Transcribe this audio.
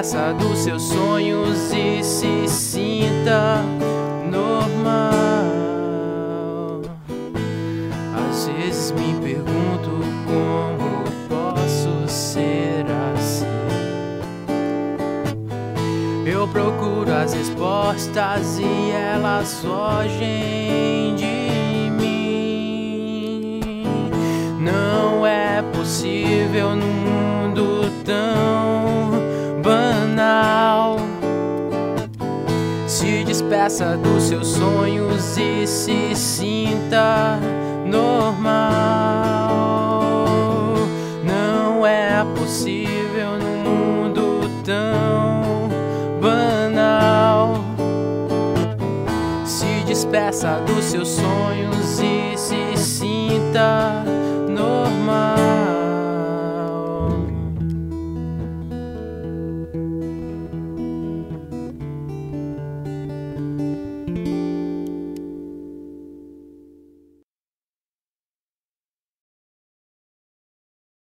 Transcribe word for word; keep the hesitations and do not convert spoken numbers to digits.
despeça dos seus sonhos e se sinta normal. Às vezes me pergunto como posso ser assim. Eu procuro as respostas e elas fogem de mim. Não é possível num mundo tão banal. Se despeça dos seus sonhos e se sinta normal. Não é possível num mundo tão banal. Se despeça dos seus sonhos e se sinta